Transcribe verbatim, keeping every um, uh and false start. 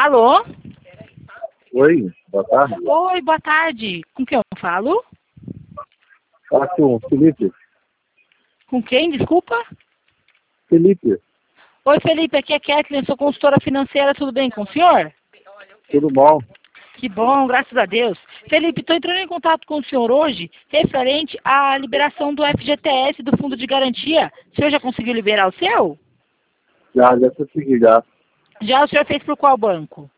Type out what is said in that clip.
Alô? Oi, boa tarde. Oi, boa tarde. Com quem eu falo? Fala com o Felipe. Com quem, desculpa? Felipe, Oi, Felipe, aqui é Kathleen, sou consultora financeira, tudo bem com o senhor? tudo bom? Que bom, graças a Deus. Felipe, estou entrando em contato com o senhor hoje, referente à liberação do F G T S, do Fundo de Garantia. O senhor já conseguiu liberar o seu? Já, já consegui já. Já o senhor fez por qual banco?